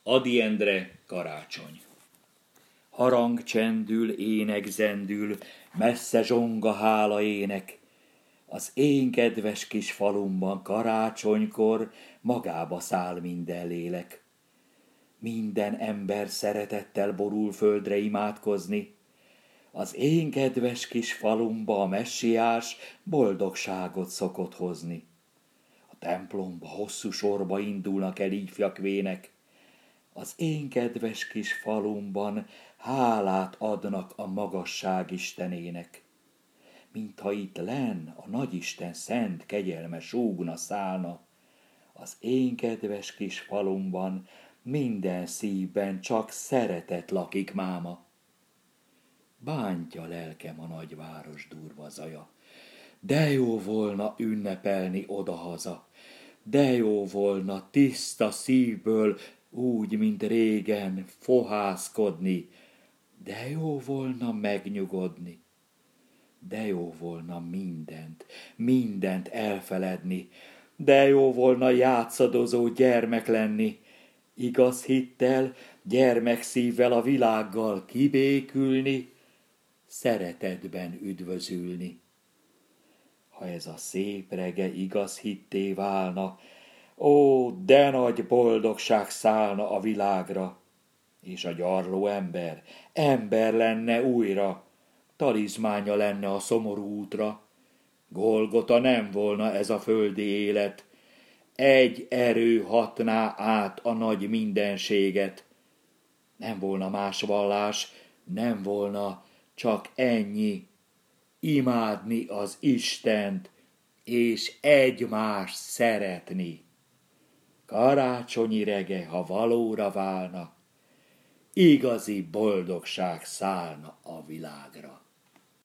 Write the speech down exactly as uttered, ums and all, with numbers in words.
Ady Endre, Karácsony. Harang csendül, ének zendül, messze zsong a hála ének. Az én kedves kis falumban karácsonykor magába száll minden lélek. Minden ember szeretettel borul földre imádkozni. Az én kedves kis falumba a messiás boldogságot szokott hozni. A templomba hosszú sorba indulnak el ifjak vének. Az én kedves kis falumban hálát adnak a magasság Istenének. Mintha itt lenn a nagyisten szent kegyelme súgna szállna, az én kedves kis falumban minden szívben csak szeretet lakik máma. Bántja lelkem a nagyváros durva zaja, de jó volna ünnepelni odahaza, de jó volna tiszta szívből, úgy, mint régen, fohászkodni, de jó volna megnyugodni, de jó volna mindent, mindent elfeledni, de jó volna játszadozó gyermek lenni, igaz hittel, gyermekszívvel a világgal kibékülni, szeretetben üdvözülni. Ha ez a szép rege igaz hitté válna, ó, de nagy boldogság szállna a világra, és a gyarló ember, ember lenne újra, talizmánya lenne a szomorú útra. Golgota nem volna ez a földi élet, egy erő hatná át a nagy mindenséget. Nem volna más vallás, nem volna csak ennyi, imádni az Istent, és egymást szeretni. Karácsonyi rege, ha valóra válna, igazi boldogság szállna a világra.